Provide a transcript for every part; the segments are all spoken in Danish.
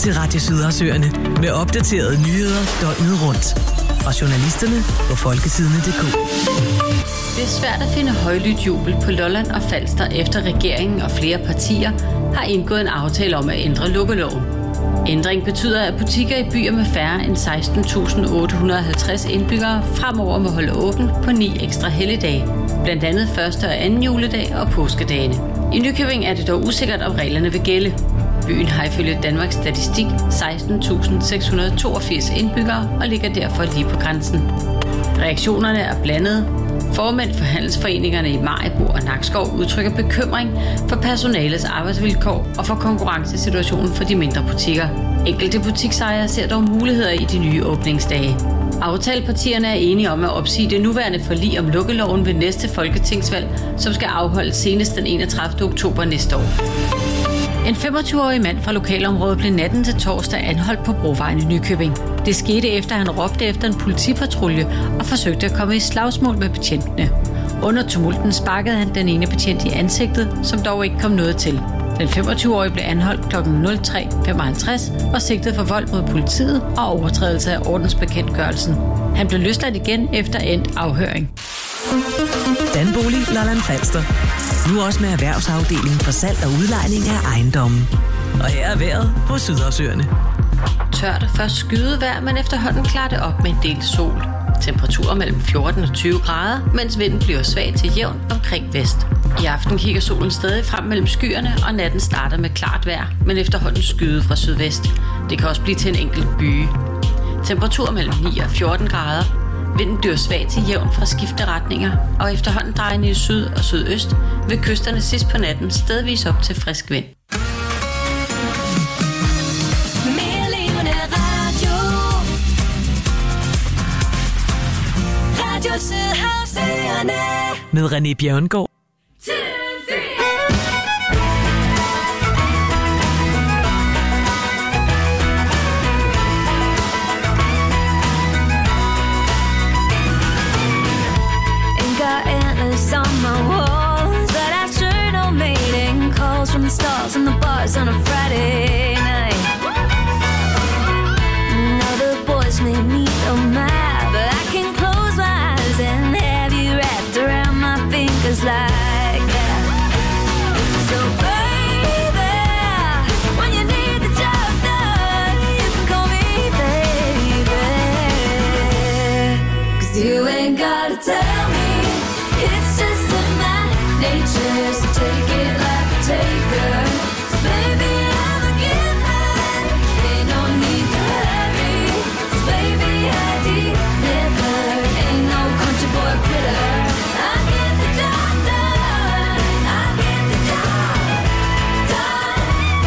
til Radio Sydersøerne med opdaterede nyheder døgnet rundt. Og journalisterne på folketidene.dk. Det er svært at finde højlydt jubel på Lolland og Falster, efter regeringen og flere partier har indgået en aftale om at ændre lukkeloven. Ændringen betyder, at butikker i byer med færre end 16.850 indbyggere fremover må holde åbent på 9 ekstra helligdage, blandt andet 1. og 2. juledag og påskedagene. I Nykøbing er det dog usikkert, om reglerne vil gælde. Byen har ifølge Danmarks Statistik 16.682 indbyggere og ligger derfor lige på grænsen. Reaktionerne er blandede. Formænd for handelsforeningerne i Maribo og Nakskov udtrykker bekymring for personalets arbejdsvilkår og for konkurrencesituationen for de mindre butikker. Enkelte butiksejere ser dog muligheder i de nye åbningsdage. Aftalepartierne er enige om at opsige det nuværende forlig om lukkeloven ved næste folketingsvalg, som skal afholdes senest den 31. oktober næste år. En 25-årig mand fra lokalområdet blev natten til torsdag anholdt på Brovejen i Nykøbing. Det skete efter, han råbte efter en politipatrulje og forsøgte at komme i slagsmål med betjentene. Under tumulten sparkede han den ene betjent i ansigtet, som dog ikke kom noget til. Den 25-årige blev anholdt kl. 03.55 og sigtet for vold mod politiet og overtrædelse af ordensbekendtgørelsen. Han blev løsladt igen efter endt afhøring. Danbolig Lolland Falster. Nu også med erhvervsafdelingen for salg og udlejning af ejendommen. Og her er vejret på Sydersøerne. Tørt og først skydevejr, men efterhånden klarer det op med en del sol. Temperaturer mellem 14 og 20 grader, mens vinden bliver svag til jævn omkring vest. I aften kigger solen stadig frem mellem skyerne, og natten starter med klart vejr, men efterhånden skyde fra sydvest. Det kan også blive til en enkelt byge. Temperaturer mellem 9 og 14 grader. Vinden bliver svag til jævn fra skiftende retninger, og efterhånden drejende i syd og sydøst vil kysterne sidst på natten stedvis op til frisk vind. Med René Bjerregaard. On my walls, but I sure don't mating calls from the stars and the bars on a Friday night. Now the boys may meet on my, but I can close my eyes and have you wrapped around my fingers like that. So baby, when you need the job done, you can call me baby, 'cause you ain't gotta tell me. It's just in my nature, so take it like a taker. 'Cause baby, I'm a giver, ain't no need to hurry. 'Cause baby, I deliver, ain't no country boy quitter. I get the job done, I get the job done.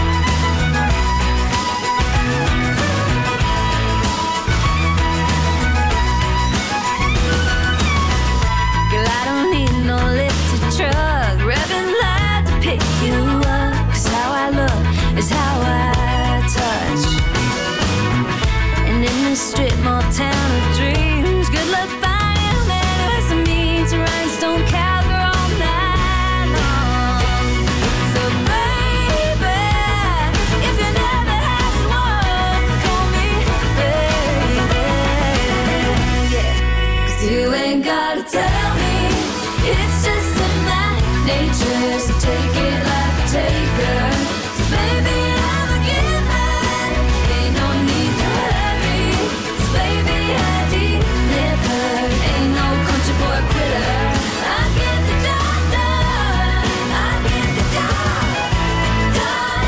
Girl, I don't need no lifted truck, revving loud to pick you up. 'Cause how I look is how I touch. And in this strip mall town of dreams, good luck finding a man who has the means to rhinestone cowgirl all night long. So baby, if you never had one, call me baby, yeah. 'Cause you ain't gotta tell me. It's just in my nature, so take it like a taker. 'Cause baby, I'm a giver, ain't no need to hurry. 'Cause baby, I deliver, ain't no country boy quitter. I get the job done, I get the job done.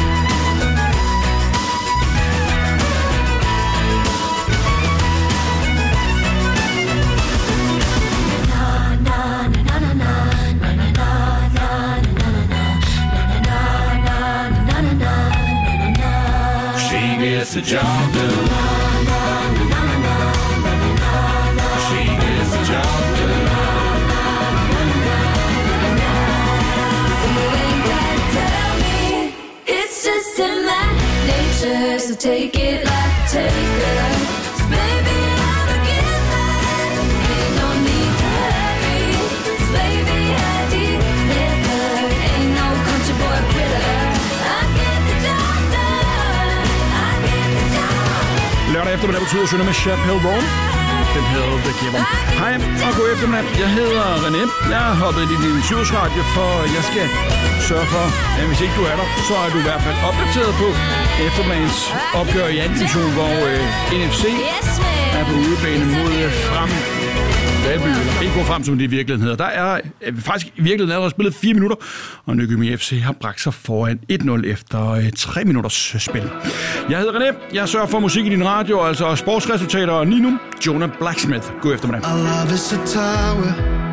Gets the job done. She gets the job done. So you ain't gotta tell me. It's just in my nature, so take it like a taker. 'Cause baby, I'm a giver, ain't no need to hurry. 'Cause baby, I deliver, ain't no country boy quitter. I get the job done, I betyder at synge med Chappelle Roan. Den hedder The Giver. Hej og god eftermiddag. Jeg hedder René. Jeg har hoppet i din livsradio, for jeg skal sørge for, at hvis ikke du er der, så er du i hvert fald opdateret på eftermiddagens opgør i anden division, hvor NFC er på udebane mod Frem. Ikke gå frem, som det i virkeligheden hedder. Der er faktisk i virkeligheden allerede spillet 4 minutter, og Nykøbing FC har bragt sig foran 1-0 efter 3 minutters spil. Jeg hedder René. Jeg sørger for musik i din radio, altså sportsresultater og Nino, Jonah Blacksmith. God eftermiddag. Our love is a tower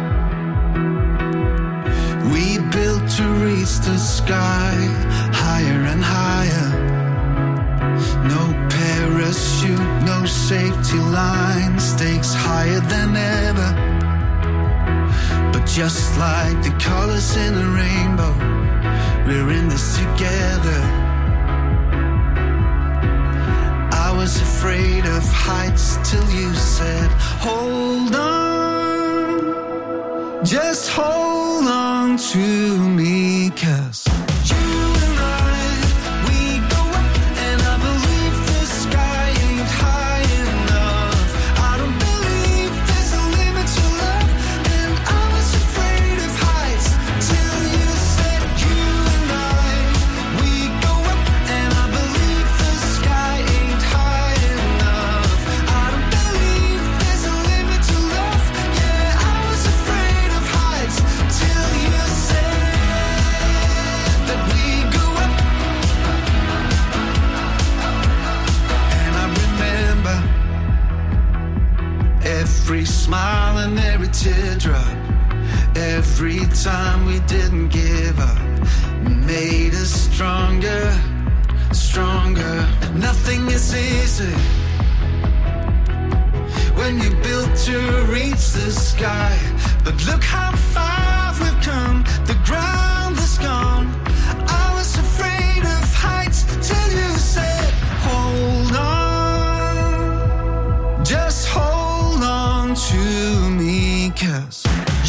we built to reach the sky, higher and higher. No parachute, no safety line, stakes higher than ever. But just like the colors in a rainbow, we're in this together. I was afraid of heights till you said, hold on, just hold on to me, 'cause every smile and every teardrop, every time we didn't give up, made us stronger, stronger. Nothing is easy when you built to reach the sky, but look how far we've come, the ground is gone. I was afraid of heights till you said, hold on, just hold on to me, 'cause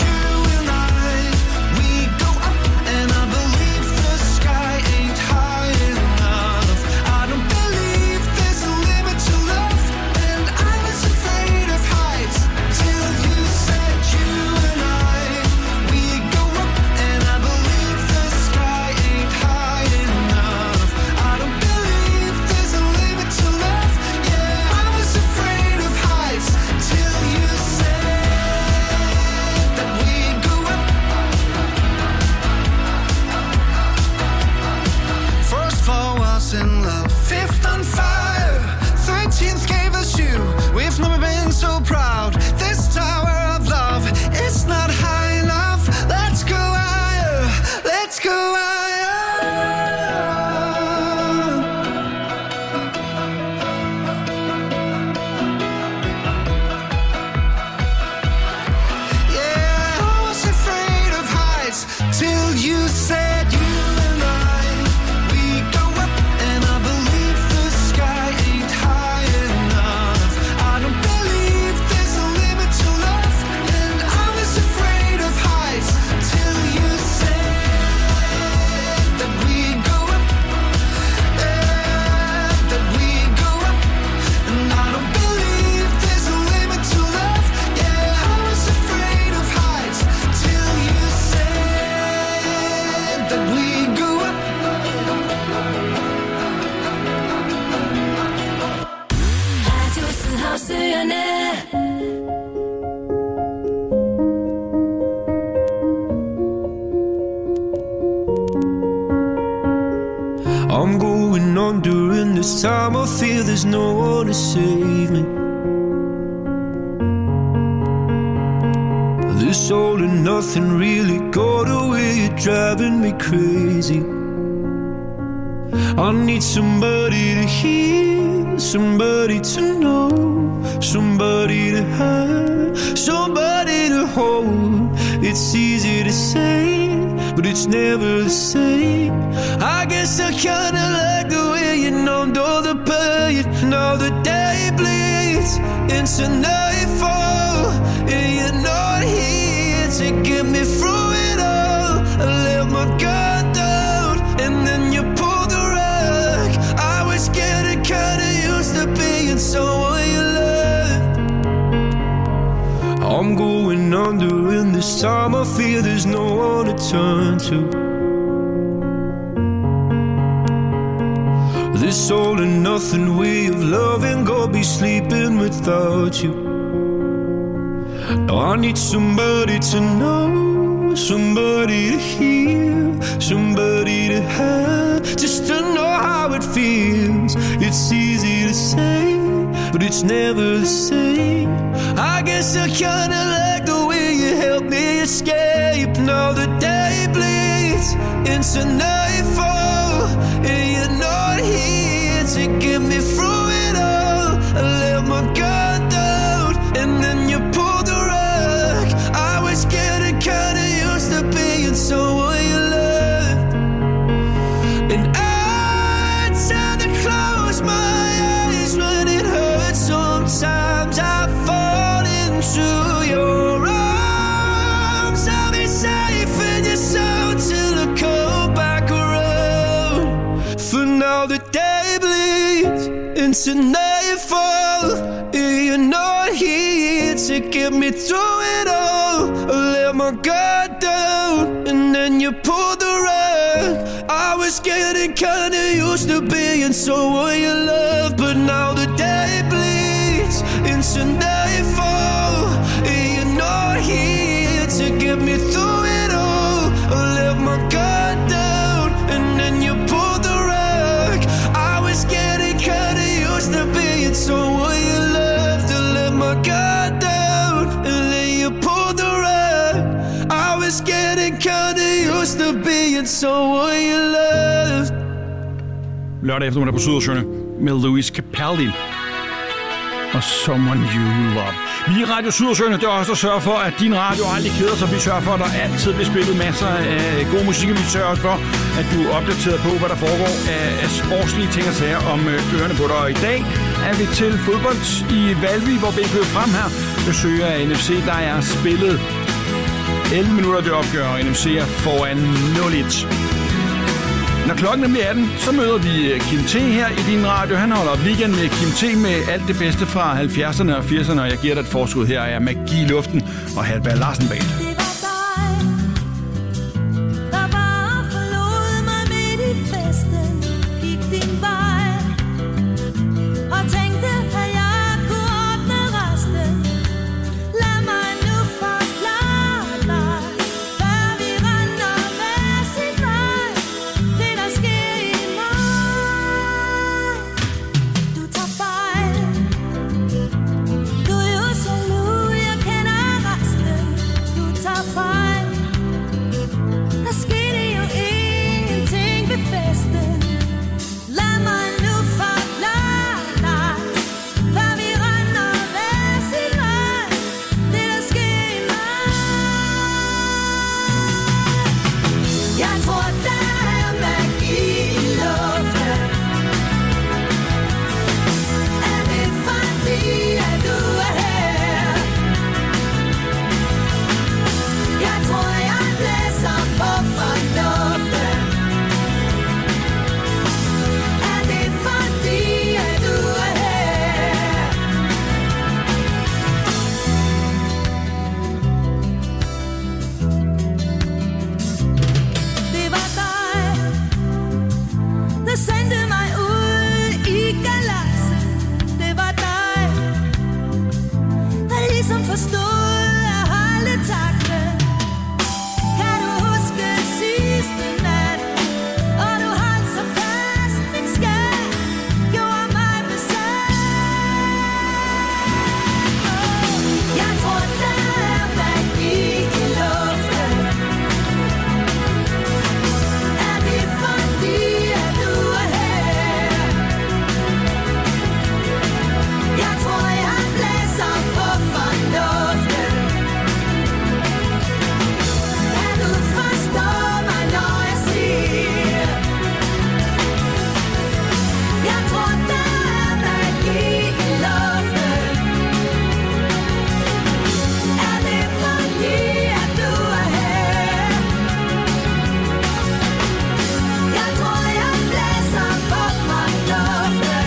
I'm going under, and this time I feel there's no one to save me. This all and nothing really got away, you're driving me crazy. I need somebody to hear, somebody to know, somebody to have, somebody to hold. It's easy to say, but it's never the same. I guess I kinda like the way you numbed all the pain. Now the day bleeds into nightfall, and you're not here to get me through it all. I let my guard down, and then you pulled the rug. I was getting kinda used to being someone you I'm going under, and this time I fear there's no one to turn to. This all and nothing way of loving, go be sleeping without you. Now I need somebody to know, somebody to hear, somebody to have, just to know how it feels. It's easy to say, but it's never the same. I guess I kinda like the way you help me escape. Now the day bleeds into nightfall, and you're not here to get me through it all. I let my guard down, and then you pulled the rug. I was getting kinda used to being someone you loved, and I tend to close my eyes when it hurts. Sometimes I fall into your arms. I'll be safe in your soul till I come back around. For now the day bleeds into nightfall, and you're not here to get me through it all. I let my guard down, and then you pulled the rug. I was getting kinda used to being someone you love, but now the day bleeds into nightfall, and you're not here to get me through it all. I let my guard down, and then you pulled the rug. I was getting kinda used to being someone you loved. To let my guard down, and then you pulled the rug. I was getting kinda used to being someone you loved. Lørdag eftermiddag på Sydersøerne med Louis Capaldi og Someone You Love. Vi i Radio Sydersøerne, det er også at sørge for, at din radio aldrig keder sig. Vi sørger for, at der altid bliver spillet masser af god musik, og vi sørger også for, at du er opdateret på, hvad der foregår af sportslige ting og sager om ørerne på dig. Og i dag er vi til fodbold i Valby, hvor vi kører frem her. Besøger af NFC, der er spillet 11 minutter det opgør, og NFC er foran 0-1. Når klokken er mere 18, så møder vi Kim T her i din radio. Han holder weekend med Kim T med alt det bedste fra 70'erne og 80'erne, og jeg giver dig et forskud her af Magi i luften og Halvberg Larsen Band.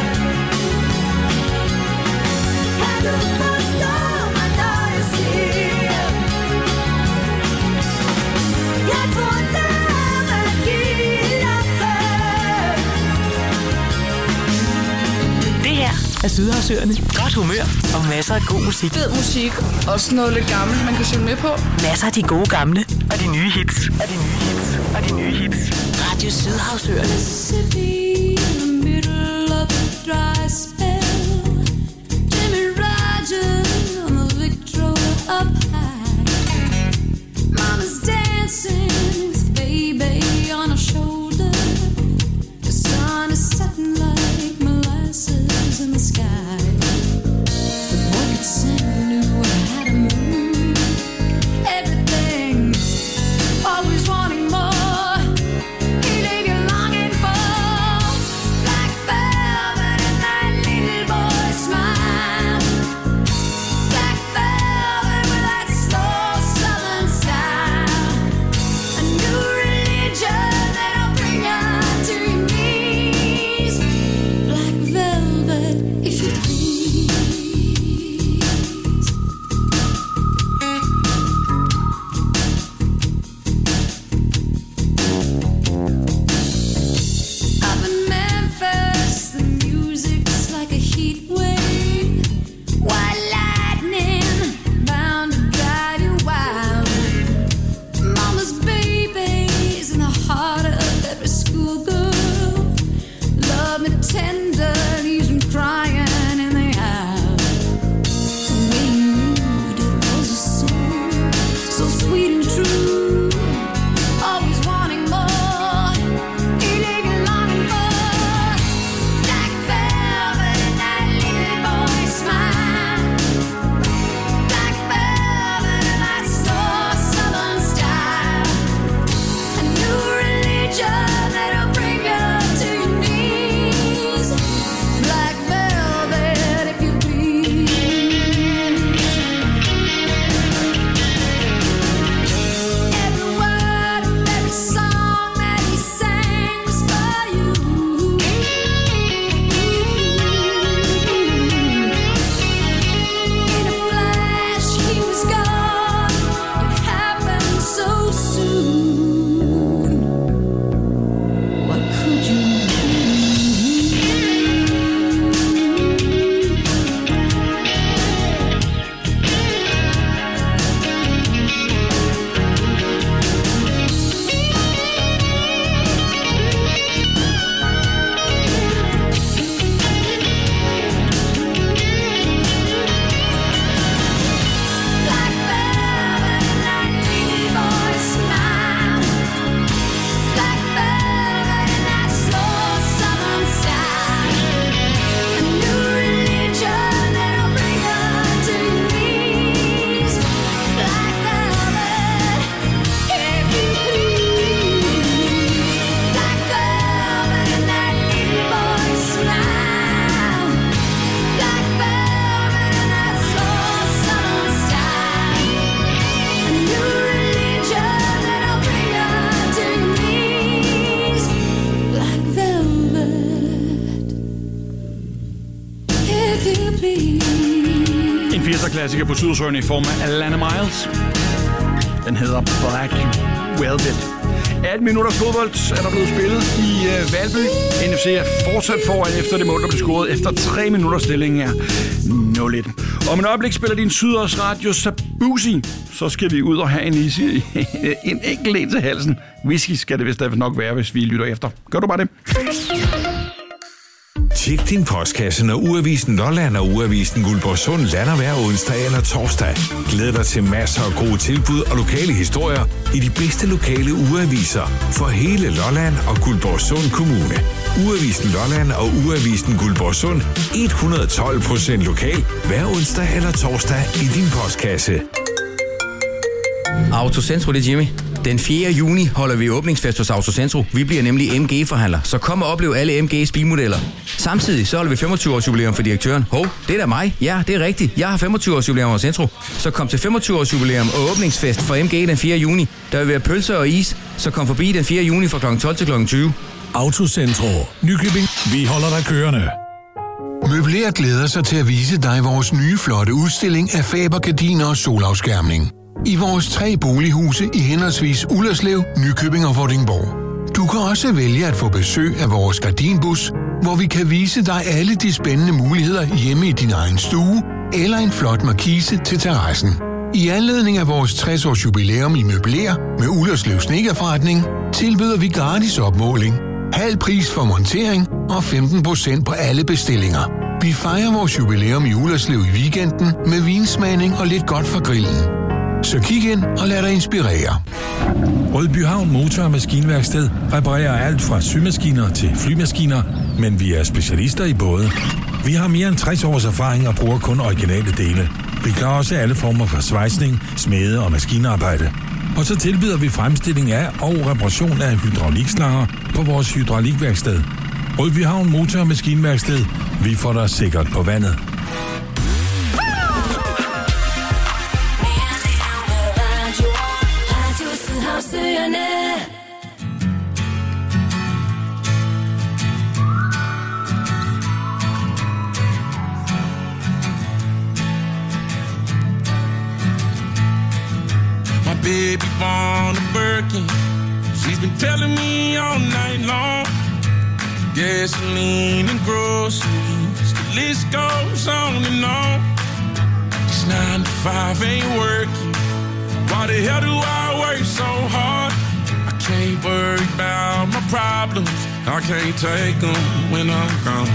Kan du forstå mig, når jeg siger Sydhavsøerne. Godt humør og masser af god musik. Fed musik, også noget lidt gammelt, man kan synge med på. Masser af de gode gamle og de nye hits. Radio Sydhavsøerne. Up high, Mama's dancing with baby on her shoulder. The sun is setting like molasses in the sky. The boy could sing, knew how to move. Everything, always wanting more. He leave you longing for black velvet and that little boy's smile. Black velvet with that slow southern style. A new religion that'll bring you to your knees. Black velvet, if you please. Up in Memphis, the music's like a heat wave. White lightning bound to drive you wild. Mama's babies in the heart of every schoolgirl. Love me tender, leaves me crying in the aisle. The way you moved it was a song, so sweet and true. Always wanting more, he leave you longing for black velvet and that little boy's smile. Black velvet and that slow southern style. A new religion that'll bring you to your knees. Black velvet, if you please. Every word of every song that he sang was for you. In a flash, he was gone. It happened so soon. What could you do? Black velvet and that little boy's smile. Black velvet and that slow southern style. A new religion that'll bring you to your knees. Black velvet, if you please. Black velvet and that little boy's smile. Black velvet and that slow southern style. A new religion that'll bring you to your knees. Black velvet, if you please. En 80'er-klassiker på Sydhavsøerne i form af Alana Miles. Den hedder Black Velvet. 18 minutters fodbold er der blevet spillet i Valby. NFC er fortsat foran efter det mål, der blev scoret efter 3 minutter. Stillingen er 0-1. Om et øjeblik spiller din Sydhavs Radio Sabusi. Så skal vi ud og have en enkelt en til halsen. Whisky skal det vist nok være, hvis vi lytter efter. Gør du bare det? Tjek din postkasse, når Ugeavisen Lolland og Ugeavisen Guldborgsund lander hver onsdag eller torsdag. Glæd dig til masser af gode tilbud og lokale historier i de bedste lokale ugeaviser for hele Lolland og Guldborgsund Kommune. Ugeavisen Lolland og Ugeavisen Guldborgsund 112% lokal hver onsdag eller torsdag i din postkasse. Autocentro, det er Jimmy. Den 4. juni holder vi åbningsfest hos Autocentro. Vi bliver nemlig MG-forhandler, så kom og oplev alle MG's bilmodeller. Samtidig så holder vi 25-års jubilæum for direktøren. Hov, det er da mig. Ja, det er rigtigt. Jeg har 25-års jubilæum hos Centro. Så kom til 25-års jubilæum og åbningsfest for MG den 4. juni. Der vil være pølser og is, så kom forbi den 4. juni fra kl. 12 til kl. 20. Autocentro. Nykøbing. Vi holder dig kørende. Møbler glæder sig til at vise dig vores nye flotte udstilling af Faber-gardiner og solafskærmning. I vores 3 bolighuse i henholdsvis Ullerslev, Nykøbing og Vordingborg. Du kan også vælge at få besøg af vores gardinbus, hvor vi kan vise dig alle de spændende muligheder hjemme i din egen stue eller en flot markise til terrassen. I anledning af vores 60-års jubilæum i Møbler med Ullerslev Snedkerforretning tilbyder vi gratis opmåling, halv pris for montering og 15% på alle bestillinger. Vi fejrer vores jubilæum i Ullerslev i weekenden med vinsmagning og lidt godt for grillen. Så kig ind og lad dig inspirere. Rødbyhavn Motor- og Maskinværksted reparerer alt fra symaskiner til flymaskiner, men vi er specialister i både. Vi har mere end 60 års erfaring og bruger kun originale dele. Vi klarer også alle former for svejsning, smede og maskinarbejde. Og så tilbyder vi fremstilling af og reparation af hydraulikslanger på vores hydraulikværksted. Rødbyhavn Motor- og Maskinværksted. Vi får dig sikkert på vandet. Baby born a Birkin. She's been telling me all night long. Gasoline and groceries, the list goes on and on. It's 9 to 5, ain't working. Why the hell do I work so hard? I can't worry about my problems. I can't take them when I'm gone.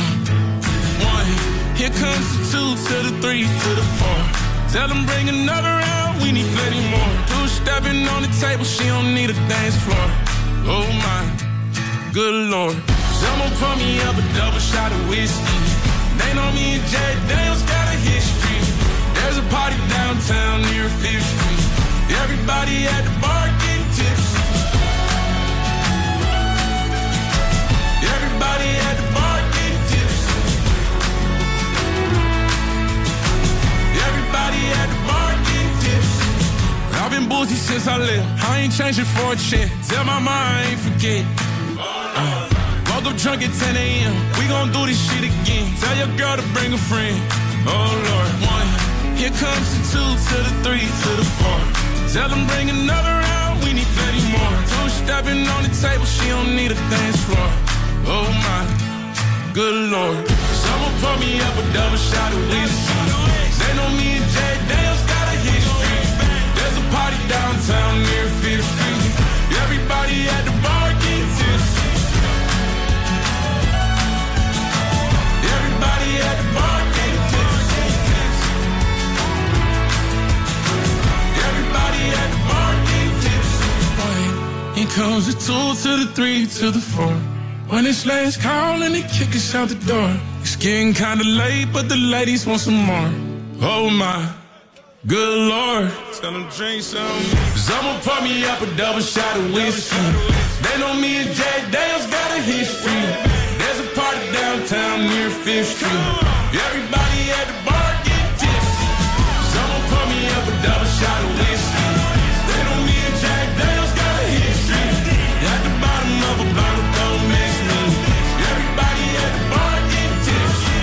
1, here comes the 2 to the 3 to the 4. Tell them bring another round, we need plenty more. 2 stepping on the table, she don't need a dance floor. Oh my, good Lord. Someone pour me up a double shot of whiskey. They know me and Jay Daniels got a history. There's a party downtown near 5th Street. Everybody at the bar getting tipsy. Everybody at the bar getting tipsy. Everybody at the bar getting tipsy. I've been boozy since I left. I ain't changing for a check. Tell my mom I ain't forget. Woke up drunk at 10 a.m. We gon' do this shit again. Tell your girl to bring a friend. Oh Lord. 1, here comes the 2 to the 3 to the 4. Tell them bring another round, we need plenty more. 2 stepping on the table, she don't need a dance floor. Oh my, good Lord. Someone pour me up a double shot of whiskey. They know me and Jay Daniels got a history. There's a party downtown near 5th Street. Everybody at the bar getting tipsy. Everybody at the bar getting tipsy. Everybody at the bar getting tipsy. Here comes the 2 to the 3 to the 4. When it's last call and they kick us out the door. It's getting kinda late, but the ladies want some more. Oh my, good Lord. Tell them drink some. Someone pour me up a double shot of whiskey. They know me and Jay Daniels got a history. There's a party downtown near 5th Street. Everybody at the bar get tipsy. Someone pour me up a double shot of whiskey. They know me and Jack Daniels got a history. At the bottom of a bottle, don't mix me. Everybody at the bar get tipsy.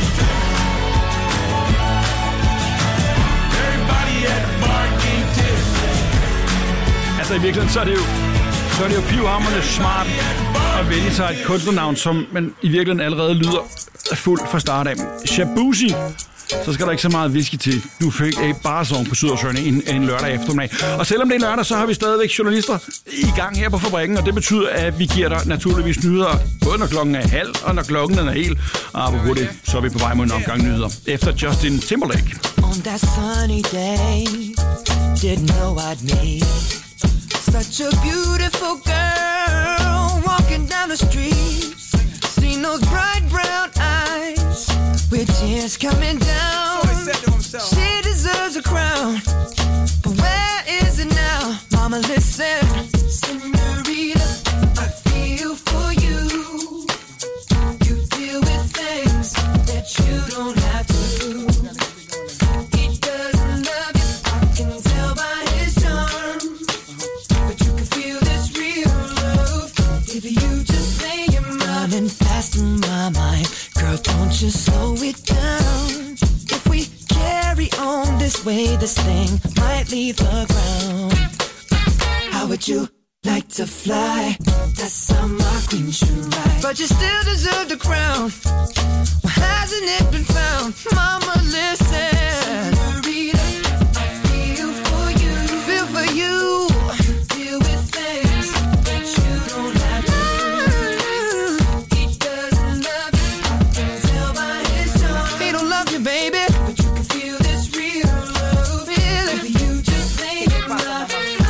Everybody at the bar get tipsy. Altså i virkeligheden, så er det jo pivhamrende smart at vælge sig et kunstnernavn, som man i virkeligheden allerede lyder fuldt fra start af. Shabuzi, så skal der ikke så meget whisky til. Du fik et barsong på Sydersøerne en lørdag eftermiddag. Og selvom det er lørdag, så har vi stadigvæk journalister i gang her på fabrikken, og det betyder, at vi giver dig naturligvis nyheder, både når klokken er halv og når klokken er hel. Og apropos det, så er vi på vej mod en omgang nyheder efter Justin Timberlake. On that sunny day, didn't know I'd meet such a beautiful girl walking down the street. Seen those bright brown eyes with tears coming down. She deserves a crown, but where is it now? Mama, listen, Senorita, I feel for you. You deal with things that you don't have to. He doesn't love you, I can tell by his charm. But you can feel this real love if you just say you're running fast in my mind. Girl, don't you slow it down. If we carry on this way, this thing might leave the ground. How would you like to fly. That's how my queen should ride. But you still deserve the crown. Well, hasn't it been found? Mama, listen. Senorita, I feel for you. Feel for you. You deal with things that you don't have to do. He doesn't love you. I can tell by his tone. He don't love you, baby. But you can feel this real love. Feel it. If you just make it right.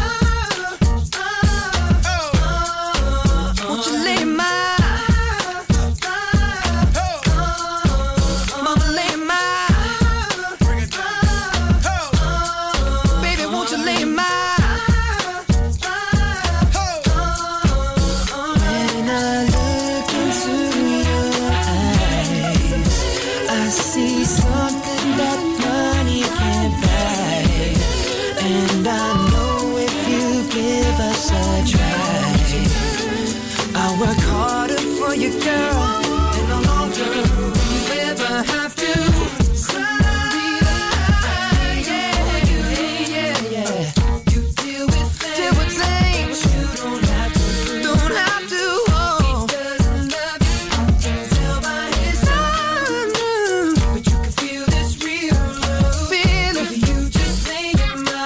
You girl, and no longer will you ever have to You deal with things you don't have to. Oh. He doesn't love you, I can tell by his eyes. But you can feel this real love. Feel it. You just say it, my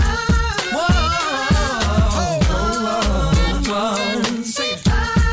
Sing it.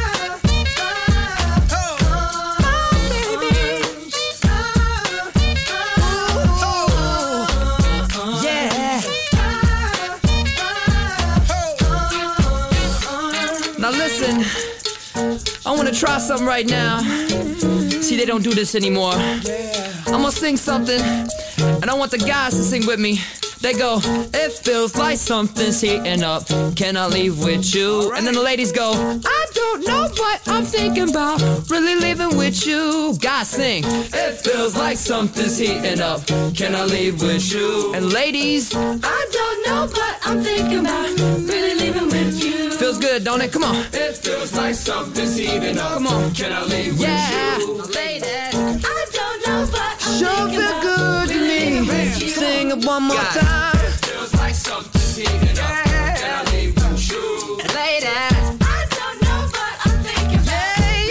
Now listen, I wanna try something right now. See, they don't do this anymore. I'm gonna sing something, and I want the guys to sing with me. They go, it feels like something's heating up. Can I leave with you? Right. And then the ladies go, I don't know what I'm thinking about. Really living with you. Guys sing, it feels like something's heating up. Can I leave with you? And ladies, I don't know what I'm thinking about. Really living with you. Feels good, don't it? Come on. It feels like something's heating up. Come on. Can I leave with you? Ladies, I don't know what I'm thinking about. Sure feel good to me. Sing it one more time. It feels like something's heating up. Can I leave with you? Ladies, I don't know what I'm thinking about.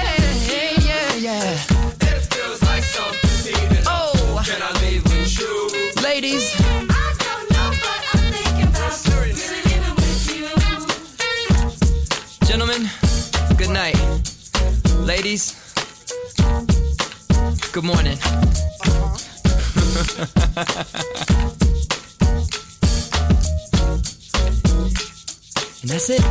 Yeah. It feels like something's heating up. Oh. Can I leave with you? Ladies, I don't know what I'm thinking about. Really living with you. Gentlemen, good night. Ladies, good morning. And that's it.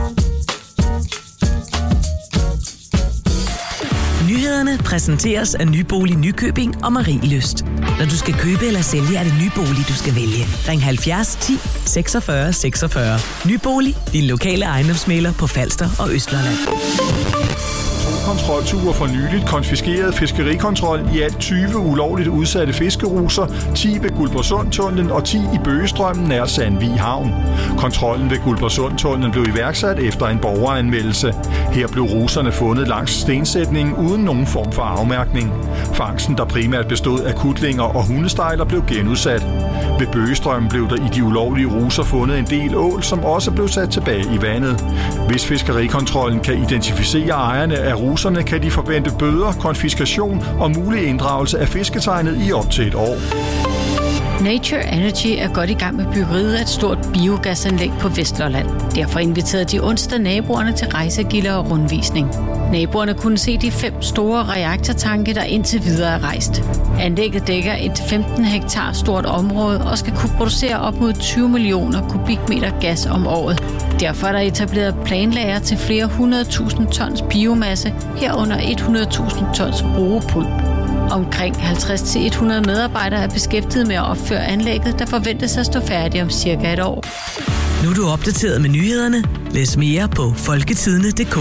Nyhederne præsenteres af Nybolig Nykøbing og Marielyst. Når du skal købe eller sælge, er det Nybolig, du skal vælge. Ring 70 10 46 46. Nybolig, din lokale ejendomsmægler på Falster og Østlandet. Kontrolture for nyligt konfiskeret fiskerikontrol i alt 20 ulovligt udsatte fiskeruser, 10 ved Guldborgsundtunnelen og 10 i Bøgestrømmen nær Sandvig Havn. Kontrollen ved Guldborgsundtunnelen blev iværksat efter en borgeranmeldelse. Her blev ruserne fundet langs stensætningen uden nogen form for afmærkning. Fangsten, der primært bestod af kutlinger og hundestejler, blev genudsat. Ved Bøgestrømmen blev der i de ulovlige ruser fundet en del ål, som også blev sat tilbage i vandet. Hvis fiskerikontrollen kan identificere ejerne af ruserne, kan de forvente bøder, konfiskation og mulig inddragelse af fisketegnet i op til et år. Nature Energy er godt i gang med byggeriet af et stort biogasanlæg på Vestlolland. Derfor inviterede de onsdag naboerne til rejsegilder og rundvisning. Naboerne kunne se de 5 store reaktortanke, der indtil videre er rejst. Anlægget dækker et 15 hektar stort område og skal kunne producere op mod 20 millioner kubikmeter gas om året. Derfor er der etableret planlager til flere 100.000 tons biomasse, herunder 100.000 tons roepulp. Omkring 50-100 medarbejdere er beskæftiget med at opføre anlægget, der forventes at stå færdigt om cirka et år. Nu er du opdateret med nyhederne. Læs mere på folketidende.dk.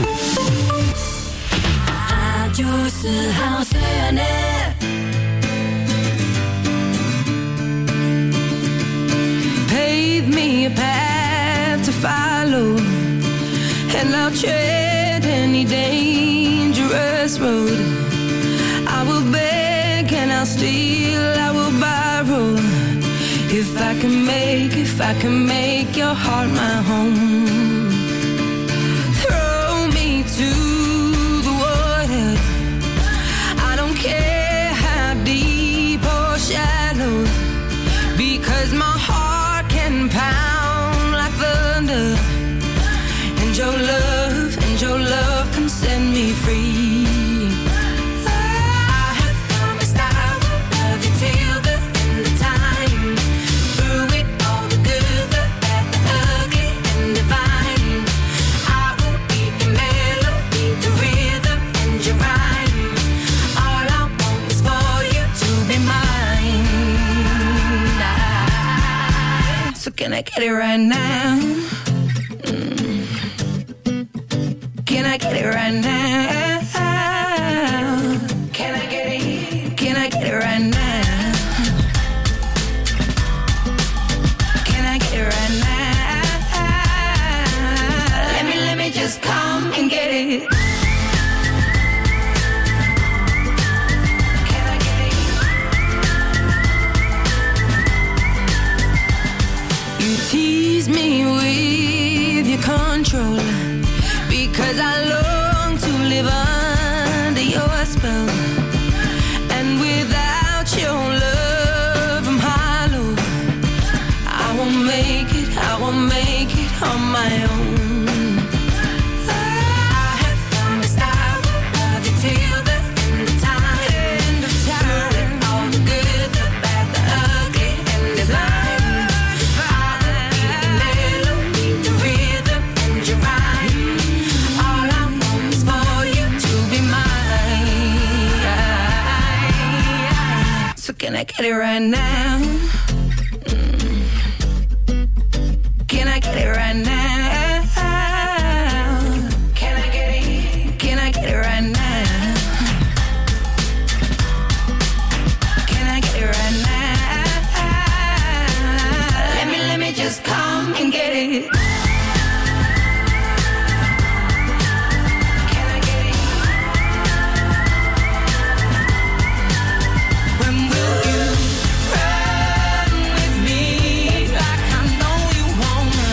Pave me a path to follow, and I'll tread any dangerous road. I will beg and I'll steal, I will borrow. If I can make your heart my home. 'cause my heart can pound like thunder, and your love can set me free. I have promised I will love you till the end of time. Through it all, the good, the bad, the ugly, and divine. I will be your melody, the rhythm, and your rhyme. All I want is for you to be mine. So can I get it right now? Can I get it right now? Can I get it? Can I get it right now? Can I get it right now? Let me just come and get it. Can I get it? You tease me with your control, because I long to live under your spell. And without your love, I'm hollow. I won't make it on my own. I have promised I will love you till the end of time. Through all the good, the bad, the ugly, and divine. I will be the melody, the rhythm, and your rhyme. All I want is for you to be mine. So can I get it right now? Can I get it right now? Can I get it? Can I get it right now? Can I get it right now? Let me just come and get it. Can I get it? When will you run with me like I know you wanna?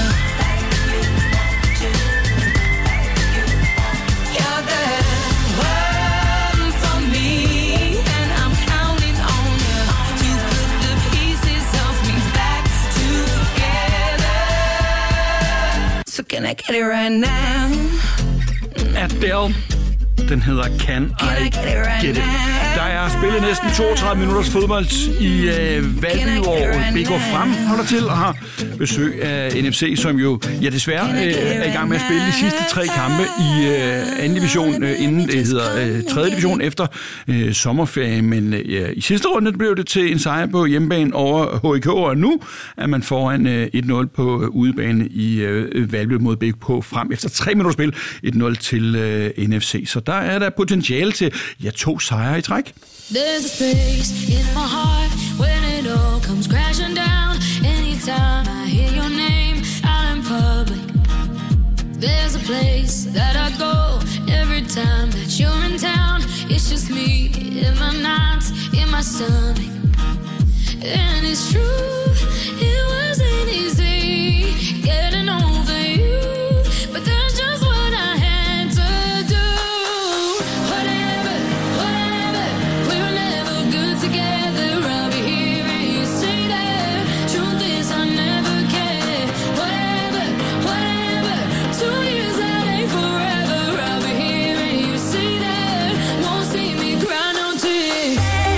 You're the one for me, and I'm counting on you to put the pieces of me back together. So can I get it right now? Adele. Den hedder Can I Get It. Der er spillet næsten 32 minutters fodbold i Valby, hvor BK Frem holder til og har besøg af NFC, som jo desværre er i gang med at spille de sidste 3 kampe i anden division, inden det hedder 3. division efter sommerferie. Men i sidste runde blev det til en sejr på hjemmebane over HIK, og nu er man foran 1-0 på udebane i Valby mod BK Frem efter 3 minutter spil, 1-0 til NFC. Så der er der potentiale til 2 sejre i træk. There's a space in my heart when it all comes crashing down. Anytime I hear your name out in public, there's a place that I go every time that you're in town. It's just me in my nights, in my stomach. And it's true, it wasn't easy getting over you, but that's just what I had to do. Whatever, we were never good together. I'll be here and you say that. Truth is I never cared. Whatever, 2 years that ain't forever. I'll be here and you say that. Won't see me cry no tears.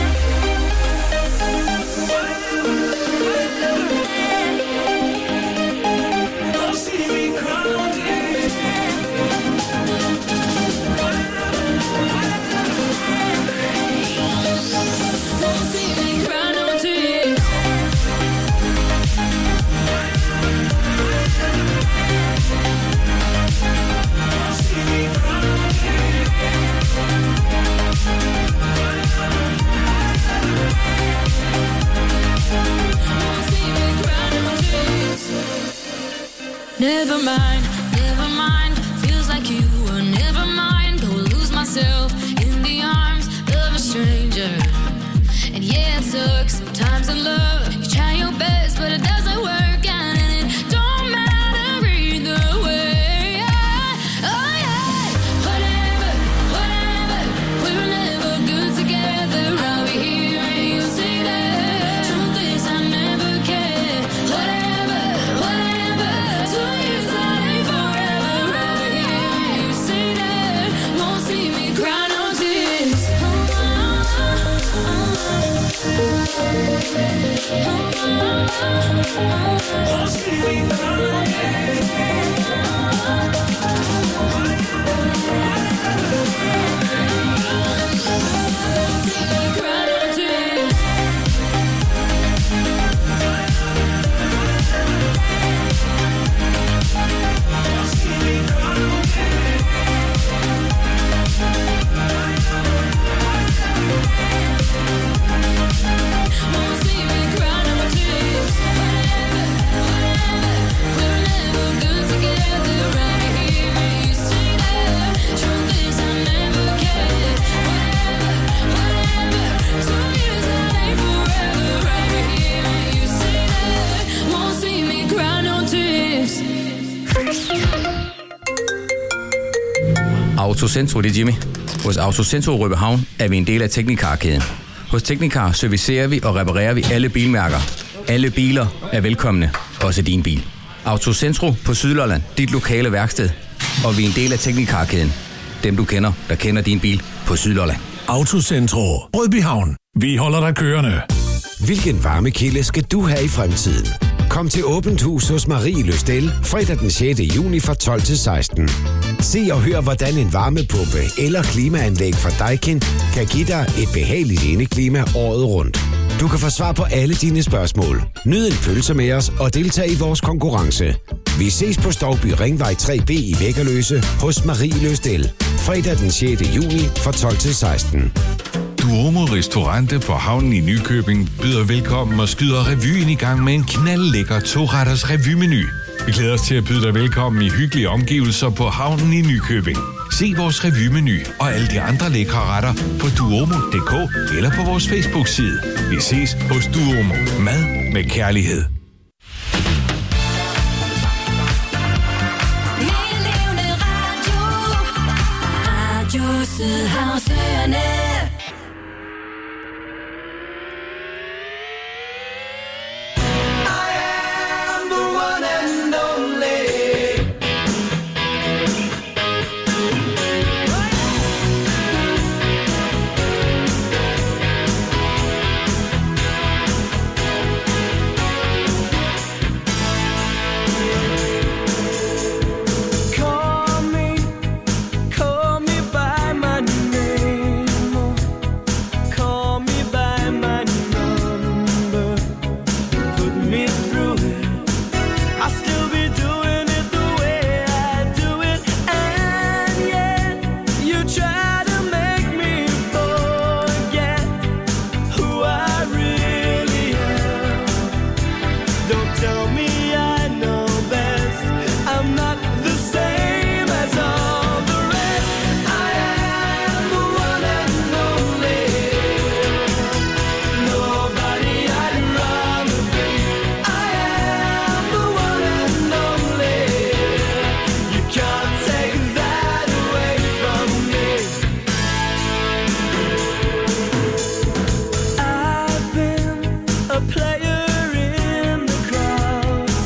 Never mind, feels like you were never mind. Go lose myself in the arms of a stranger. And yeah, it sucks sometimes in love. You try your best, but it doesn't work out, and it don't matter either way. Oh yeah, whatever, we were never good together. I'll be here and you say that. Truth is I never cared. Won't see me Autocentro, det er Jimmy. Hos Autocentro Rødbyhavn er vi en del af Teknikar-kæden. Hos Teknikar servicerer vi og reparerer vi alle bilmærker. Alle biler er velkomne, også din bil. Autocentro på Sydlolland, dit lokale værksted. Og vi er en del af Teknikar-kæden. Dem du kender, der kender din bil på Sydlolland. Autocentro Rødbyhavn. Vi holder dig kørende. Hvilken varmekilde skal du have i fremtiden? Kom til Åbent Hus hos Marie Løstel fredag den 6. juni fra 12 til 16. Se og hør, hvordan en varmepumpe eller klimaanlæg fra Daikin kan give dig et behageligt indeklima året rundt. Du kan få svar på alle dine spørgsmål. Nyd en pølse med os og deltag i vores konkurrence. Vi ses på Stouby Ringvej 3B i Væggerløse hos Marie Løstel fredag den 6. juni fra 12 til 16. Duomo Restaurante på havnen i Nykøbing byder velkommen og skyder revyen i gang med en knaldlækker 2-retters revymenu. Vi glæder os til at byde dig velkommen i hyggelige omgivelser på havnen i Nykøbing. Se vores revymenu og alle de andre lækre retter på duomo.dk eller på vores Facebook-side. Vi ses hos Duomo. Mad med kærlighed. Radio Sydhavsøerne. player in the crowd.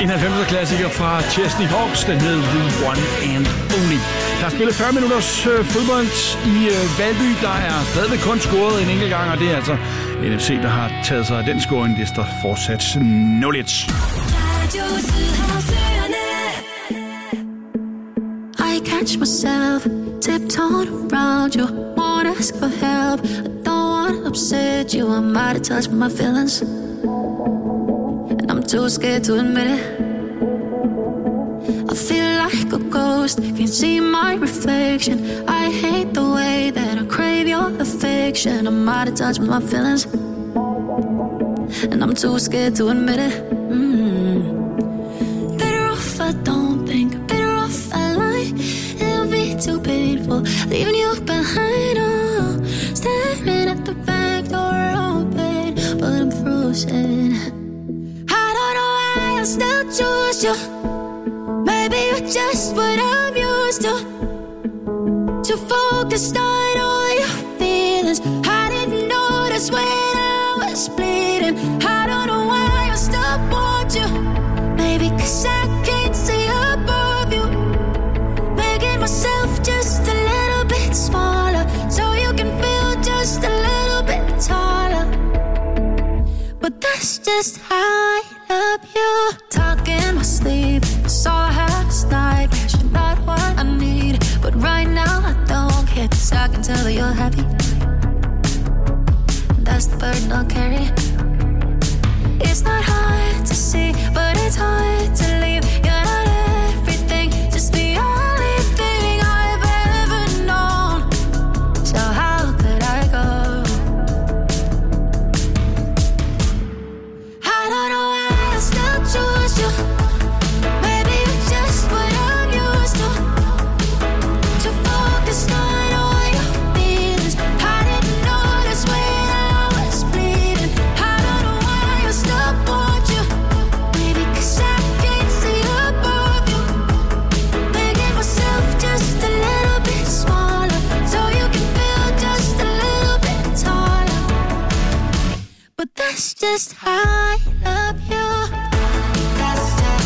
En 90'er klassiker fra Chesney Hawks, den hed The One and Only. Der er spillet 40 minutters fodbold i Valby. Der er stadigvæk kun scoret en enkelt gang, og det er altså NFC, der har taget sig af den scoring. Det står fortsat 0-1. I catch myself tiptoeing around you, won't ask for help. I don't wanna upset you, I'm out of touch with my feelings, and I'm too scared to admit it. I feel like a ghost, can't see my reflection. I hate the way that I crave your affection. I'm out of touch with my feelings, and I'm too scared to admit it. Better off I don't think, better off I lie. It'll be too painful, leaving you behind. Oh, staring at the back door open, but I'm frozen. I don't know why I still choose you. Maybe you're just what I'm used to. Too focused on all your feelings. I didn't notice when I was bleeding. I don't know why I still want you. Maybe 'cause I can't see above you. Making myself just a little bit smaller, so you can feel just a little bit taller. But that's just how I love you. Talking in my sleep, so I have this nightmare. You're not what I need, but right now I don't care, 'cause I can tell that you're happy. That's the burden I'll carry. It's not hard to see, but it's hard to leave. You're not everything, just the only thing I've ever known. So how could I go? I don't know why I still choose you. Maybe you're just what I'm used to. Too focused on all your feelings. I didn't notice when I was bleeding. I don't know why I still want you. Maybe 'cause I can't see above you. Making myself just a little bit smaller, so you can feel just a little bit taller. But that's just how I love you. That's just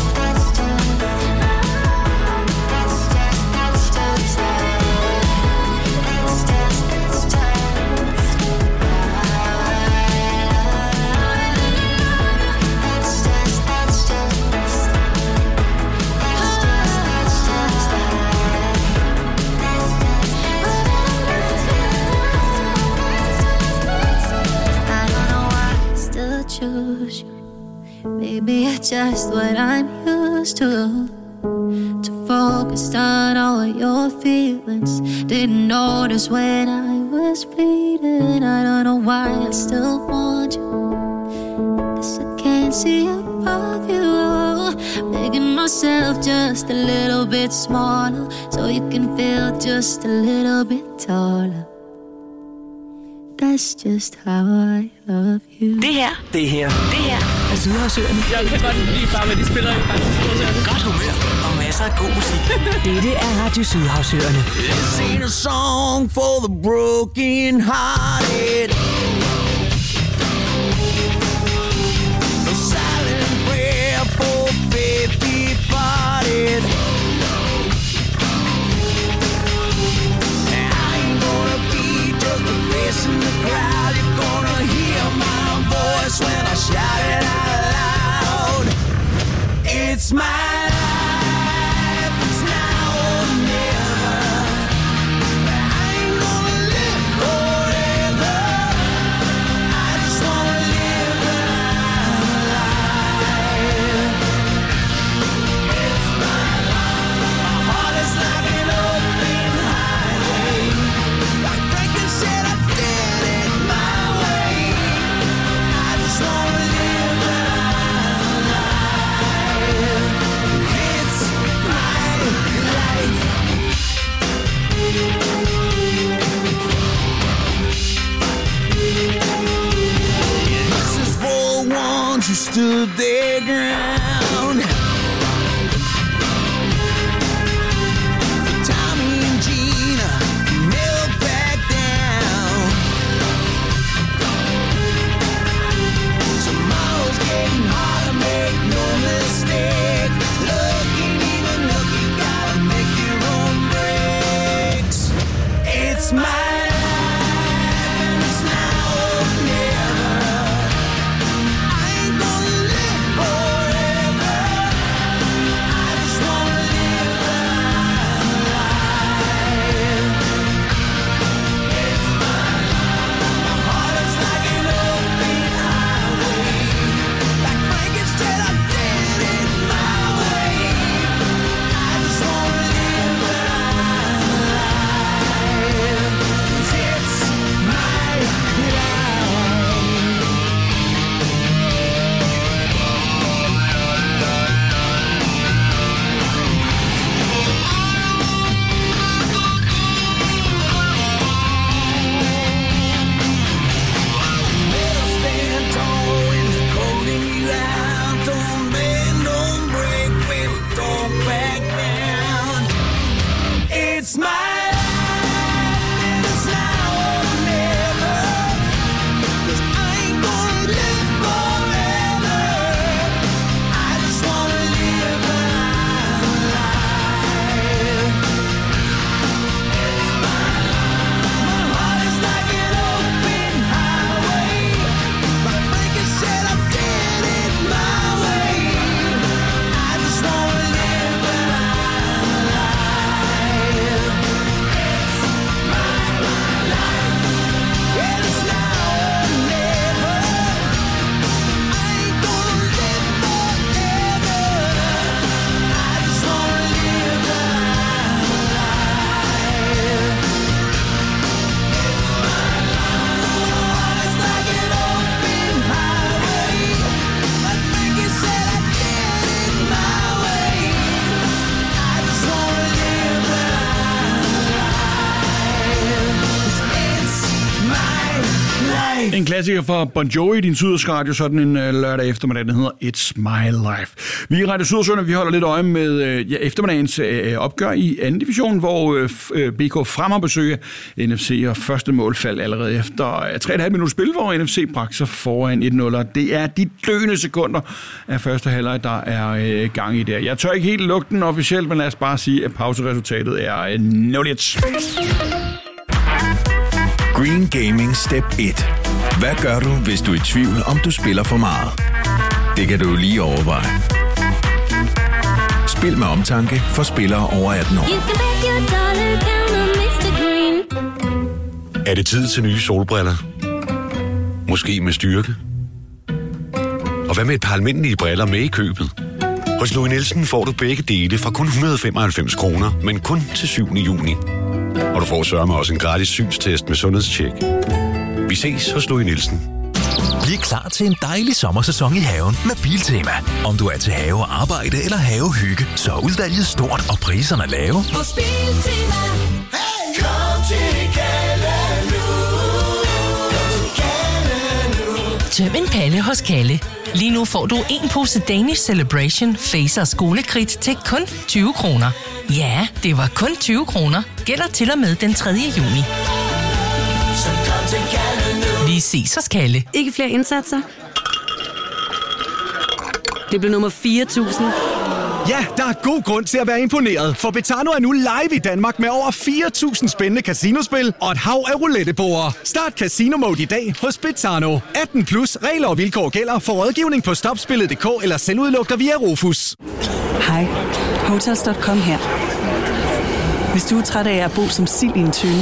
choose you. Maybe it's just what I'm used to. Too focused on all your feelings. Didn't notice when I was bleeding. I don't know why I still want you, 'cause I can't see above you. Making myself just a little bit smaller, so you can feel just a little bit taller. That's just how I love you. Det her er Sydhavsøerne. Jeg kan godt lide bare, hvad de spiller i. Godt humør og masser af god musik. Dette er Radio Sydhavsøerne. This ain't a song for the broken hearted. A silent prayer for faith departed. In the crowd, you're gonna hear my voice when I shout it out loud. It's my life, it's now or never. I ain't gonna live forever. I just wanna live when I'm alive. It's my life. My heart is like an open highway. Like Franklin said, I did it my way. I just wanna live when I'm alive. klassiker fra Bon Jovi i din Sydøst Radio, sådan en lørdag eftermiddag, den hedder It's My Life. Vi i Radio Sydsjælland, vi holder lidt øje med eftermiddagens opgør i anden division, hvor BK Fremad besøger NFC, og første mål faldt allerede efter 3,5 minutter spil, hvor NFC bragte sig foran 1-0. Det er de døende sekunder af første halvleg, der er gang i der. Jeg tør ikke helt lukke den officielt, men lad os bare sige, at pauseresultatet er 0-1. Green Gaming Step 1. Hvad gør du, hvis du er i tvivl, om du spiller for meget? Det kan du lige overveje. Spil med omtanke for spillere over 18 år. Er det tid til nye solbriller? Måske med styrke? Og hvad med et par almindelige briller med i købet? Hos Louis Nielsen får du begge dele fra kun 195 kroner, men kun til 7. juni. Og du får sørme også en gratis synstest med sundhedstjek. Vi ses hos Louis Nielsen. Bliv klar til en dejlig sommersæson i haven med Biltema. Om du er til have, arbejde eller havehygge, så er udvalget stort og priserne lave. Hos Biltema. Hey, kom til Kalle nu. Tøm en pande hos Kalle. Lige nu får du en pose Danish Celebration Facer skolekridt til kun 20 kroner. Ja, det var kun 20 kroner. Gælder til og med den 3. juni. Så kom til Kalle nu. Vi ses hos Kalle. Ikke flere indsatser? Det blev nummer 4.000. Ja, der er god grund til at være imponeret, for Betano er nu live i Danmark med over 4.000 spændende casinospil og et hav af rouletteborde. Start Casino Mode i dag hos Betano. 18 plus regler og vilkår gælder for rådgivning på stopspillet.dk eller selvudlugter via Rufus. Hej, Hotels.com her. Hvis du er træt af at bo som sild i en tønde,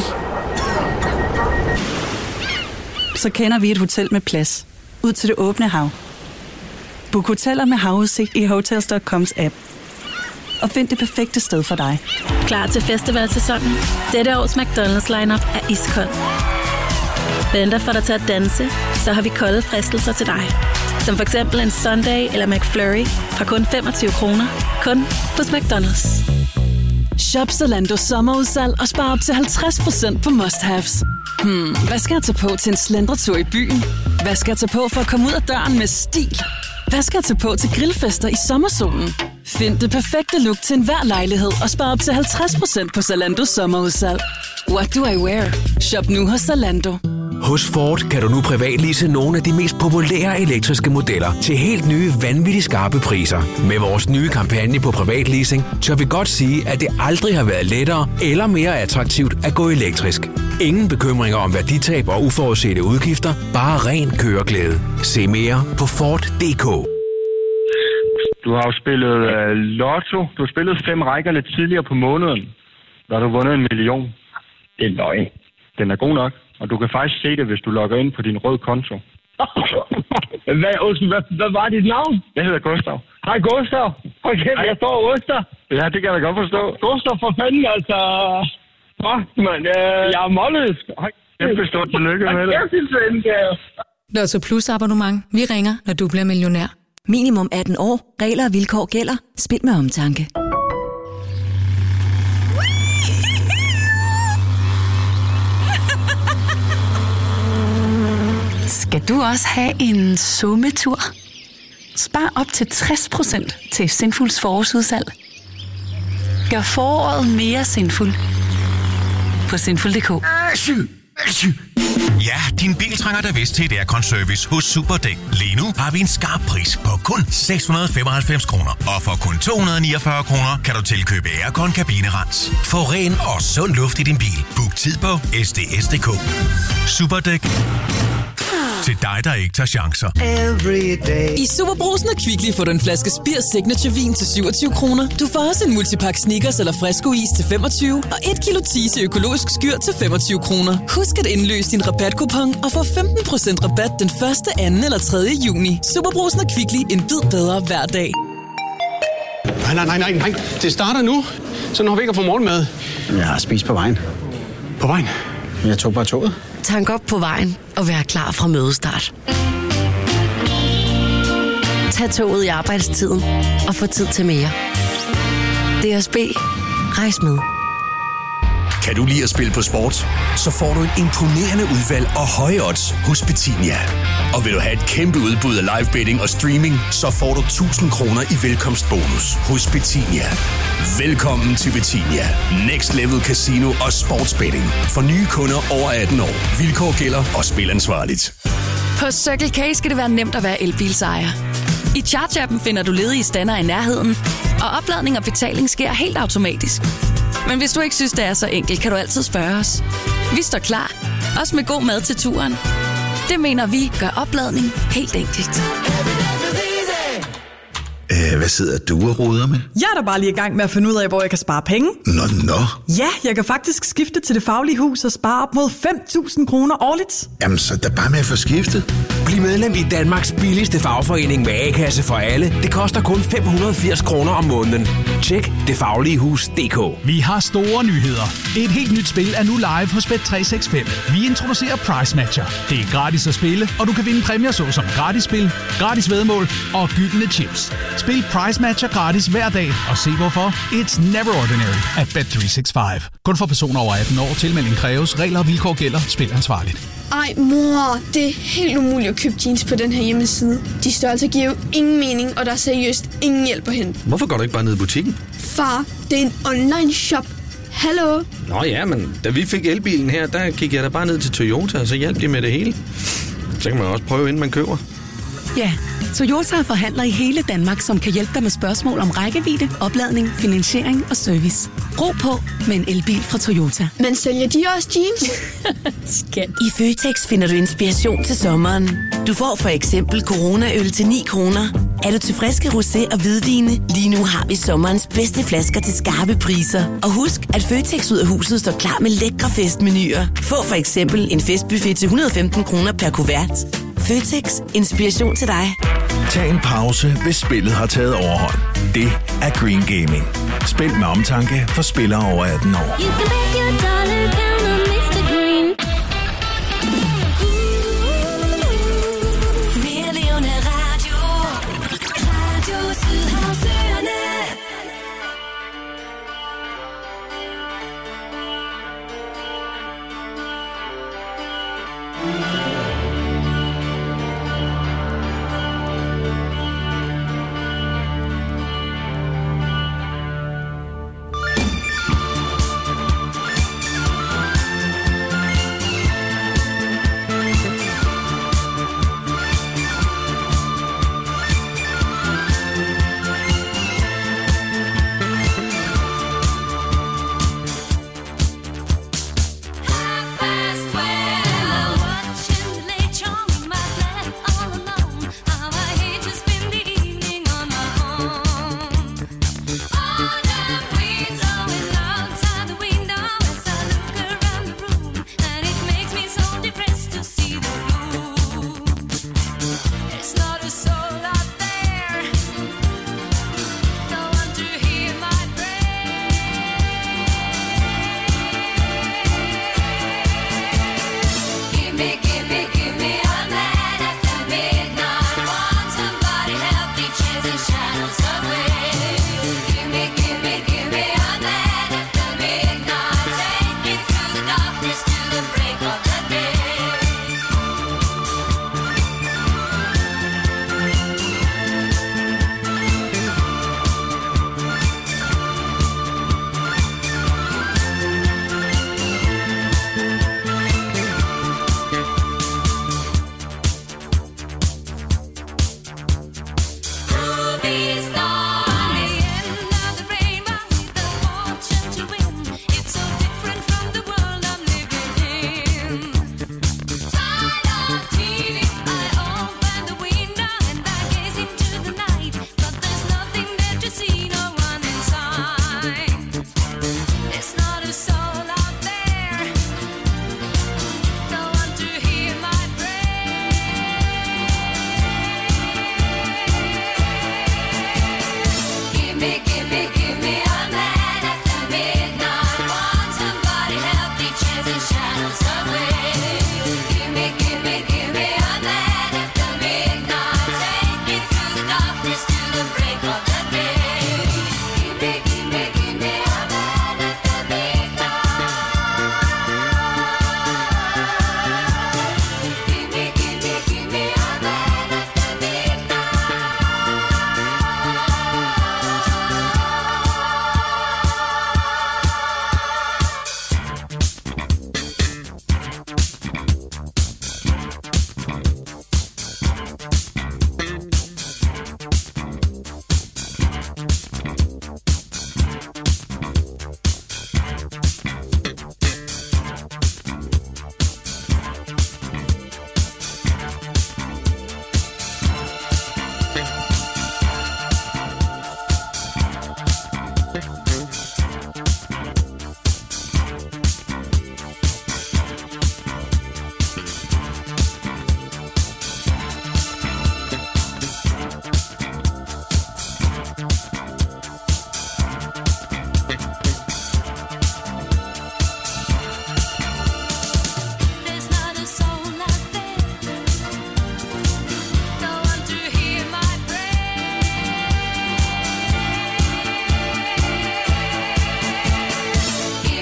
så kender vi et hotel med plads ud til det åbne hav. Book hoteller med havudsigt i Hotels.coms app. Og find det perfekte sted for dig. Klar til festivalsæsonen? Dette års McDonald's lineup er iskold. Venter for dig til at danse, så har vi kolde fristelser til dig. Som for eksempel en Sundae eller McFlurry fra kun 25 kroner. Kun hos McDonald's. Shop Zalando sommerudsalg og spar op til 50% på must-haves. Hvad skal jeg tage på til en slendretur i byen? Hvad skal jeg tage på for at komme ud af døren med stil? Hvad skal jeg tage på til grillfester i sommersolen? Find det perfekte look til enhver lejlighed og spar op til 50% på Zalandos sommerudsalg. What do I wear? Shop nu hos Zalando. Hos Ford kan du nu privatlease nogle af de mest populære elektriske modeller til helt nye, vanvittigt skarpe priser. Med vores nye kampagne på privatleasing tør vi godt sige, at det aldrig har været lettere eller mere attraktivt at gå elektrisk. Ingen bekymringer om værditab og uforudsete udgifter, bare ren køreglæde. Se mere på Ford.dk. Du har jo spillet lotto. Du har spillet 5 rækker lidt tidligere på måneden. Der har du vundet 1 million. Det er løgn. Den er god nok. Og du kan faktisk se det, hvis du logger ind på din røde konto. Hvad var dit navn? Jeg hedder Gustav. Hej Gustav. Okay, jeg står Oster. Ja, det kan jeg godt forstå. Gustav, for fanden altså. Man, jeg er målløs. Jeg forstår tillykke med det. Lotto Plus abonnement. Vi ringer, når du bliver millionær. Minimum 18 år. Regler og vilkår gælder. Spil med omtanke. Skal du også have en sommetur? Spar op til 60% til Sinfuls forårsudsalg. Gør foråret mere sinful på sinful.dk. Ja, din bil trænger da vist til et aircon-service hos Superdæk. Lige nu har vi en skarp pris på kun 695 kroner. Og for kun 249 kroner kan du tilkøbe aircon kabinerens. Få ren og sund luft i din bil. Book tid på sds.dk. Superdæk. Til dig, der ikke tager chancer. I Superbrugsen og Kvickly får du en flaske Spirs Signature Vin til 27 kroner. Du får også en multipakke Snickers eller Fresco is til 25 og 1 kilo Tise økologisk skyr til 25 kroner. Husk at indløse din rabatkupon og få 15% rabat den 1., 2. eller 3. juni. Superbrugsen og Kvickly, en bid bedre hver dag. Nej. Det starter nu, så når vi ikke har fået morgenmad. Jeg har spist på vejen. På vejen? Jeg tog bare toget. Tank op på vejen og vær klar fra mødestart. Tag toget i arbejdstiden og få tid til mere. DSB. Rejs med. Kan du lide at spille på sport? Så får du et imponerende udvalg og høje odds hos Betinia. Og vil du have et kæmpe udbud af live betting og streaming, så får du 1000 kroner i velkomstbonus hos Betinia. Velkommen til Betinia. Next Level Casino og Sportsbetting. For nye kunder over 18 år. Vilkår gælder og spil ansvarligt. På Circle K skal det være nemt at være elbilsejer. I Charge-appen finder du ledige stander i nærheden, og opladning og betaling sker helt automatisk. Men hvis du ikke synes, det er så enkelt, kan du altid spørge os. Vi står klar, også med god mad til turen. Det mener vi gør opladning helt enkelt. Hvad sidder du og roder med? Jeg er da bare lige i gang med at finde ud af, hvor jeg kan spare penge. Nå. Ja, jeg kan faktisk skifte til Det Faglige Hus og spare op mod 5.000 kroner årligt. Jamen, så der bare med at få skiftet. Bliv medlem i Danmarks billigste fagforening med A-kasse for alle. Det koster kun 580 kroner om måneden. Tjek detfagligehus.dk. Vi har store nyheder. Et helt nyt spil er nu live hos Bet365. Vi introducerer Price Matcher. Det er gratis at spille, og du kan vinde præmier såsom gratis spil, gratis væddemål og gyldne chips. Spil Price Matcher gratis hver dag, og se hvorfor. It's never ordinary at Bet365. Kun for personer over 18 år. Tilmelding kræves. Regler og vilkår gælder. Spil ansvarligt. Ej mor, det er helt umuligt at købe jeans på den her hjemmeside. De størrelser giver jo ingen mening, og der er seriøst ingen hjælp at hente. Hvorfor går du ikke bare ned i butikken? Far, det er en online shop. Hallo? Nå ja, men da vi fik elbilen her, der gik jeg da bare ned til Toyota, og så hjalp de med det hele. Så kan man også prøve, inden man køber. Ja, Toyota forhandler i hele Danmark, som kan hjælpe dig med spørgsmål om rækkevidde, opladning, finansiering og service. Ro på med en elbil fra Toyota. Men sælger de også jeans? I Føtex finder du inspiration til sommeren. Du får for eksempel Corona-øl til 9 kroner. Er du til friske rosé og hvidvine? Lige nu har vi sommerens bedste flasker til skarpe priser. Og husk, at Føtex ud af huset står klar med lækre festmenuer. Få for eksempel en festbuffet til 115 kroner per kuvert. Føtex. Inspiration til dig. Tag en pause, hvis spillet har taget overhånd. Det er Green Gaming. Spil med omtanke for spillere over 18 år.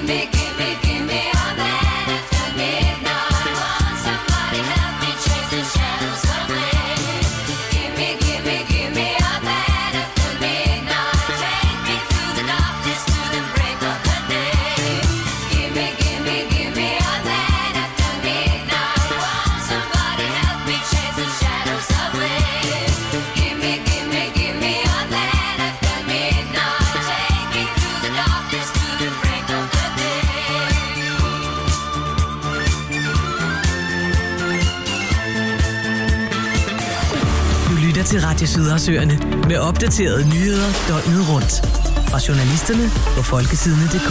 Til Radio Sydhavsøerne med opdaterede nyheder døgnet rundt. Fra journalisterne på folketidene.dk.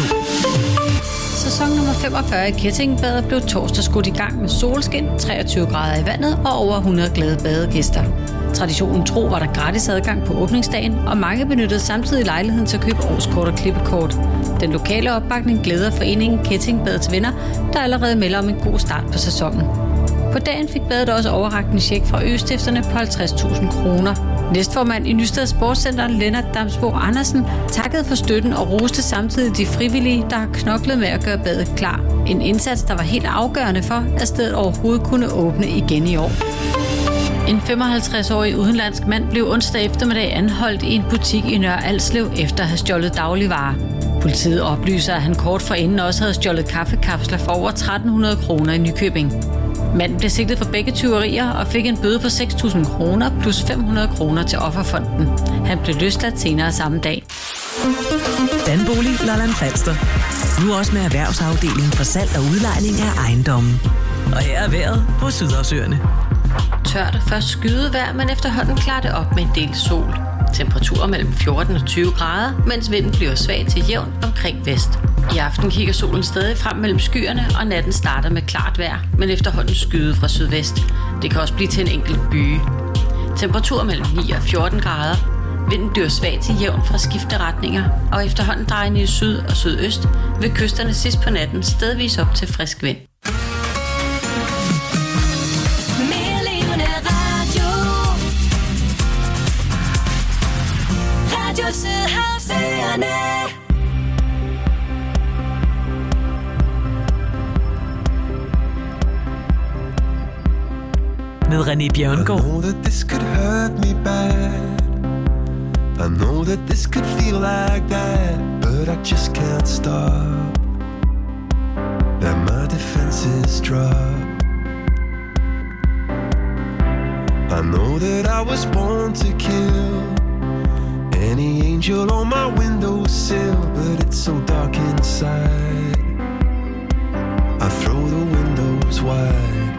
Sæson nummer 45 i Kettingbadet blev torsdag skudt i gang med solskin, 23 grader i vandet og over 100 glade badegæster. Traditionen tro var der gratis adgang på åbningsdagen, og mange benyttede samtidig lejligheden til at købe årskort og klippekort. Den lokale opbakning glæder foreningen Kettingbadets venner, der allerede melder om en god start på sæsonen. På dagen fik badet også overrakt en check fra østifterne på 50.000 kroner. Næstformand i Nysted Sportscenter, Lennart Damsbo Andersen, takkede for støtten og roste samtidig de frivillige, der har knoklet med at gøre badet klar. En indsats, der var helt afgørende for, at stedet overhovedet kunne åbne igen i år. En 55-årig udenlandsk mand blev onsdag eftermiddag anholdt i en butik i Nørre Alslev efter at have stjålet dagligvarer. Politiet oplyser, at han kort forinden også havde stjålet kaffekapsler for over 1.300 kroner i Nykøbing. Manden blev sigtet for begge tyverier og fik en bøde på 6.000 kroner plus 500 kroner til offerfonden. Han blev løsladt senere samme dag. Danbolig Lolland Falster. Nu også med erhvervsafdelingen for salg og udlejning af ejendommen. Og her er vejret på Sydhavsøerne. Tørt og først skydevejr, men efterhånden klarer det op med en del sol. Temperaturer mellem 14 og 20 grader, mens vinden bliver svag til jævn omkring vest. I aften kigger solen stadig frem mellem skyerne, og natten starter med klart vejr, men efterhånden skyde fra sydvest. Det kan også blive til en enkelt byge. Temperaturer mellem 9 og 14 grader. Vinden bliver svag til jævn fra skiftende retninger, og efterhånden drejende i syd og sydøst ved kysterne sidst på natten stedvis op til frisk vind. Radio Sydhavsøerne. Med René Bjørngaard. I know that this could hurt me bad. I know that this could feel like that, but I just can't stop. Let my defenses drop. I know that I was born to kill any angel on my windowsill, but it's so dark inside. I throw the windows wide.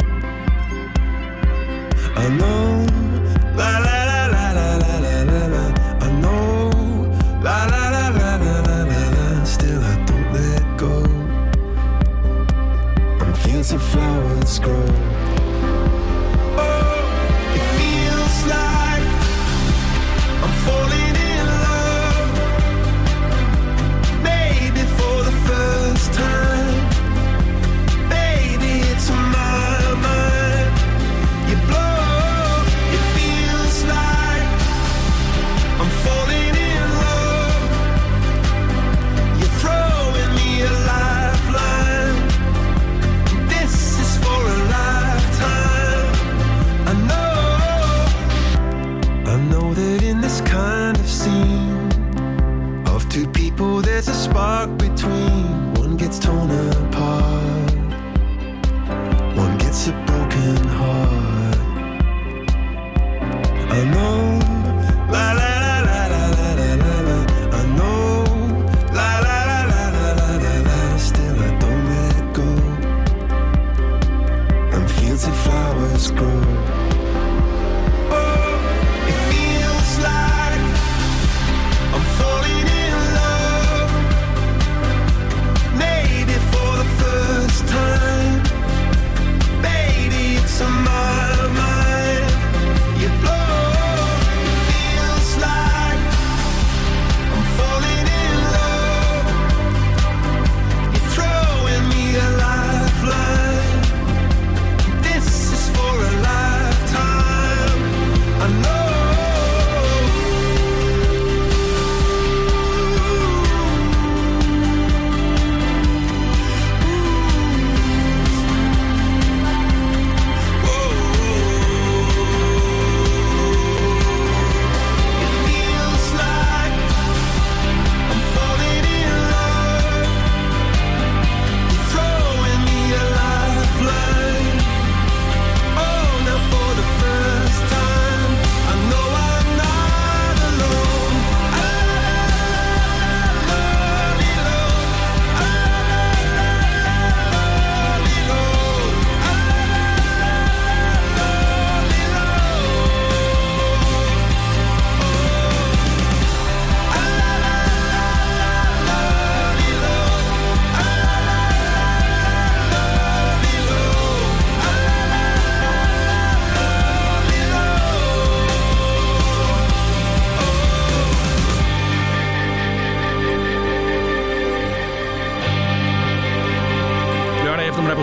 I know, la la la la la la la la la. I know, la la la la la la la la. Still I don't let go. And fields of flowers grow. Oh, it feels like I'm falling in love. Maybe for the first time. Baby, it's on my mind. You blow. I'm falling in love. You're throwing me a lifeline. This is for a lifetime. I know that in this kind of scene of two people there's a spark between. One gets torn apart, one gets a broken heart. I know, la la. Flowers grow. Oh, it feels like I'm falling in love. Maybe for the first time. Baby, it's on my mind. You blow.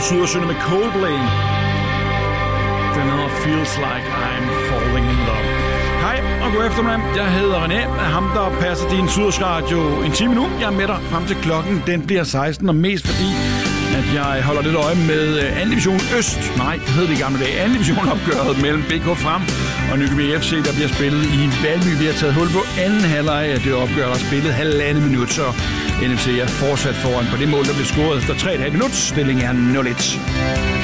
fra Sydersøen med Coldplay. Den hedder Feels Like I'm Falling in Love. Hej og god eftermiddag. Jeg hedder René, ham der passer din Sydersradio en time nu. Jeg er med dig frem til klokken. Den bliver 16, og mest fordi, at jeg holder lidt øje med 2. division Øst. Nej, det hed det i gamle dage. 2. division opgøret mellem BK Frem og Nykøbing FC, der bliver spillet i Valby. Vi har taget hul på anden halvleg af det opgør, der er spillet 1,5 minut, så NFC er fortsat foran på det mål, der blev scoret efter 3,5 minut. Stillingen er 0-1.